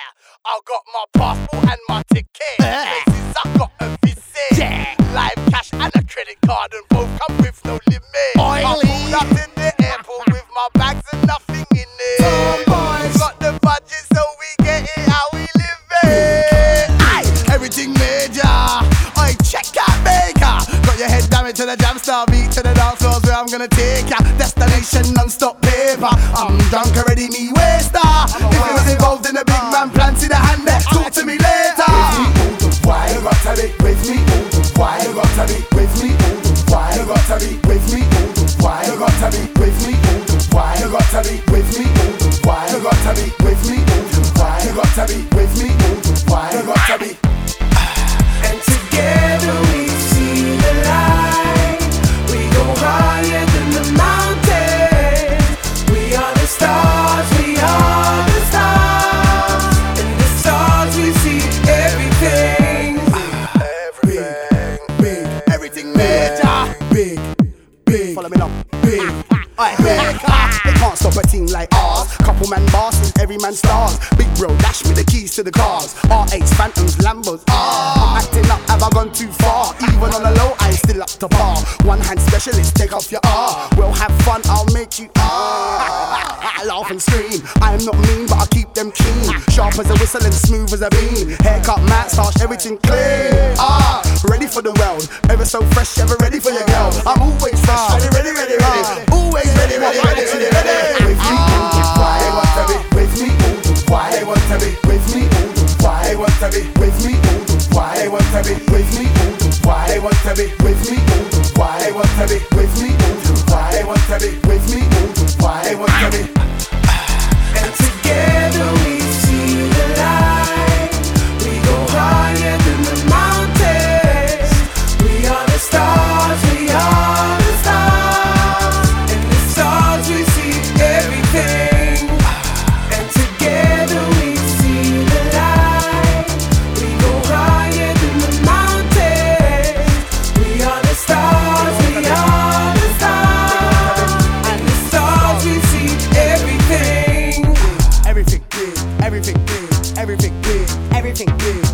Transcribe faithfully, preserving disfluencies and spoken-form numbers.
I got my passport and my ticket. Places I got a visit. Yeah. Live cash and a credit card, and both come with no limit. I Oily. pulled up in the airport with my bags and nothing in it. Tomboys. Got the budget, so we get it how we live it. Aye, everything major. I check out Baker. Got your head damn it to the jam star beat, to the dance floors where I'm gonna take ya. Destination non-stop paper. I'm drunk already, me waster. If you was involved in a big man plan, see the hand there, talk to me later. With me all the while, you got to be with me all the while, you got to be with me all the while, you got to be with me all the while, you got to be with me all the while, you got to be with me all the while, you got to be with me all the while, you got to be with me all the while, you got to be. And together we see the light. We go higher than the mountains. We are the stars, we are the stars. And the stars we see everything. Everything, big, everything major. Big, big, Follow me now. big. Aye, big. They can't stop a team like ours. Couple man bosses, every man stars. Big bro, dash me the keys to the cars. R eights, Phantoms, Lambos. Ah, I'm acting up, have I gone too far? Even on the low, I'm still up to par. One hand specialist, take off your R. We'll have fun, I'll make you ah. Laugh and scream. I'm not mean, but I keep them keen. Sharp as a whistle and smooth as a beam. Haircut, moustache, everything clean. Ah, ready for the world. Ever so fresh, ever ready for your girl. I'm always fresh, ready, ready, ready, ready. Always ready, ready, ready, ready, ready. With me all the while, they want to be with me all the while, they want to be with me all the while, they want to be with me all the while, they want to be with me all the while, they want to be with me all the while, they want to be with me all the while, they want to be with me all the while, they want to be. And together we see the light. We go higher than the mountains. We are the stars, we are the stars. And the stars we see everything. And together we see the light. We go higher than the mountains. We are the stars, we are the stars. And the stars we see everything. Everything big, everything big, everything big, everything big.